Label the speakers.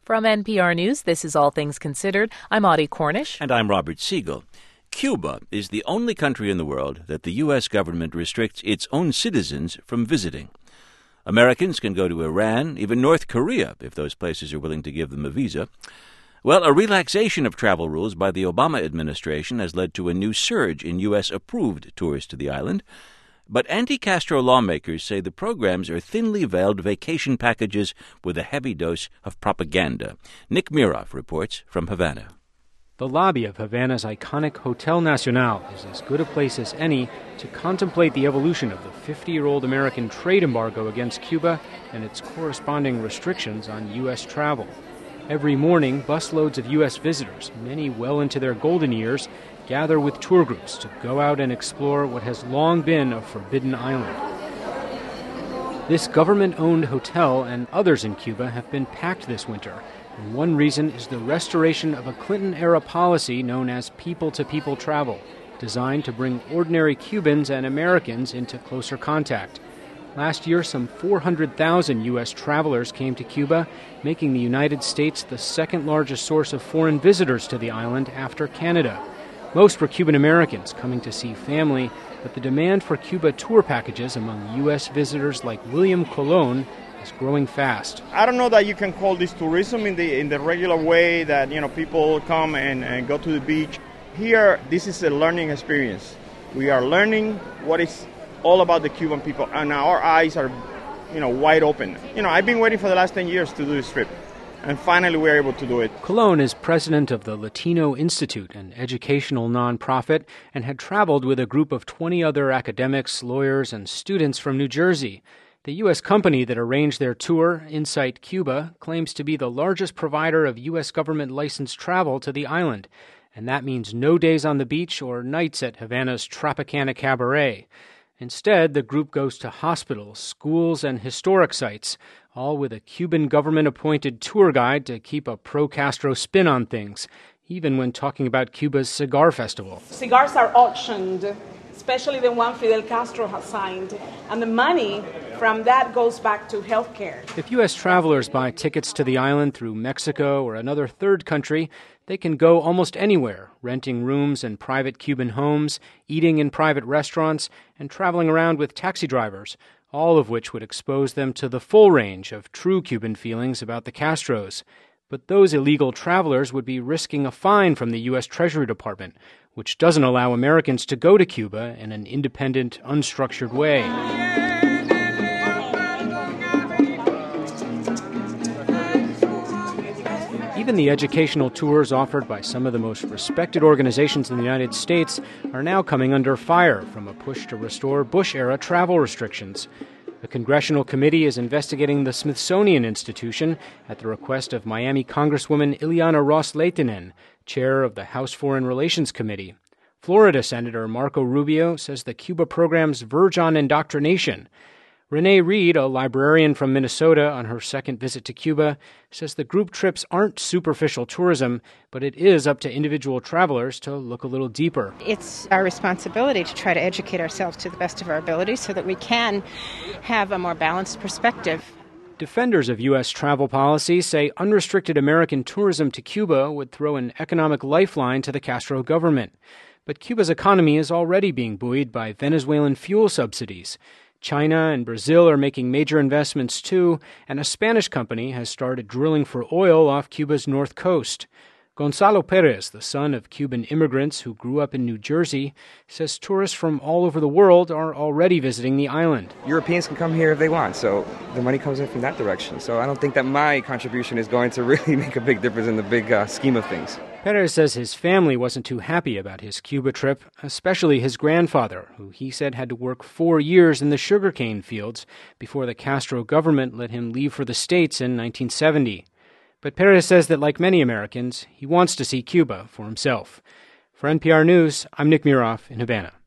Speaker 1: From NPR News, this is All Things Considered. I'm Audie Cornish.
Speaker 2: And I'm Robert Siegel. Cuba is the only country in the world that the U.S. government restricts its own citizens from visiting. Americans can go to Iran, even North Korea, if those places are willing to give them a visa. Well, a relaxation of travel rules by the Obama administration has led to a new surge in U.S.-approved tours to the island. But anti-Castro lawmakers say the programs are thinly veiled vacation packages with a heavy dose of propaganda. Nick Miroff reports from Havana.
Speaker 3: The lobby of Havana's iconic Hotel Nacional is as good a place as any to contemplate the evolution of the 50-year-old American trade embargo against Cuba and its corresponding restrictions on U.S. travel. Every morning, busloads of U.S. visitors, many well into their golden years, gather with tour groups to go out and explore what has long been a forbidden island. This government-owned hotel and others in Cuba have been packed this winter, and one reason is the restoration of a Clinton-era policy known as people-to-people travel, designed to bring ordinary Cubans and Americans into closer contact. Last year, some 400,000 U.S. travelers came to Cuba, making the United States the second-largest source of foreign visitors to the island after Canada. Most were Cuban Americans coming to see family, but the demand for Cuba tour packages among U.S. visitors like William Colon is growing fast.
Speaker 4: I don't know that you can call this tourism in the regular way that, people come and go to the beach. Here, this is a learning experience. We are learning what is all about the Cuban people, and our eyes are, wide open. I've been waiting for the last 10 years to do this trip. And finally, we're able to do it.
Speaker 3: Colon is president of the Latino Institute, an educational nonprofit, and had traveled with a group of 20 other academics, lawyers, and students from New Jersey. The U.S. company that arranged their tour, Insight Cuba, claims to be the largest provider of U.S. government-licensed travel to the island. And that means no days on the beach or nights at Havana's Tropicana Cabaret. Instead, the group goes to hospitals, schools, and historic sites, all with a Cuban government-appointed tour guide to keep a pro-Castro spin on things, even when talking about Cuba's cigar festival.
Speaker 5: Cigars are auctioned, especially the one Fidel Castro has signed, and the money from that goes back to health care.
Speaker 3: If U.S. travelers buy tickets to the island through Mexico or another third country, they can go almost anywhere, renting rooms in private Cuban homes, eating in private restaurants, and traveling around with taxi drivers, all of which would expose them to the full range of true Cuban feelings about the Castros. But those illegal travelers would be risking a fine from the U.S. Treasury Department, which doesn't allow Americans to go to Cuba in an independent, unstructured way. Even the educational tours offered by some of the most respected organizations in the United States are now coming under fire from a push to restore Bush-era travel restrictions. A congressional committee is investigating the Smithsonian Institution at the request of Miami Congresswoman Ileana Ros-Lehtinen, chair of the House Foreign Relations Committee. Florida Senator Marco Rubio says the Cuba programs verge on indoctrination. Renee Reed, a librarian from Minnesota on her second visit to Cuba, says the group trips aren't superficial tourism, but it is up to individual travelers to look a little deeper.
Speaker 6: It's our responsibility to try to educate ourselves to the best of our abilities so that we can have a more balanced perspective.
Speaker 3: Defenders of U.S. travel policy say unrestricted American tourism to Cuba would throw an economic lifeline to the Castro government. But Cuba's economy is already being buoyed by Venezuelan fuel subsidies. China and Brazil are making major investments too, and a Spanish company has started drilling for oil off Cuba's north coast. Gonzalo Perez, the son of Cuban immigrants who grew up in New Jersey, says tourists from all over the world are already visiting the island.
Speaker 7: Europeans can come here if they want, so the money comes in from that direction. So I don't think that my contribution is going to really make a big difference in the big scheme of things.
Speaker 3: Perez says his family wasn't too happy about his Cuba trip, especially his grandfather, who he said had to work 4 years in the sugarcane fields before the Castro government let him leave for the States in 1970. But Perez says that, like many Americans, he wants to see Cuba for himself. For NPR News, I'm Nick Miroff in Havana.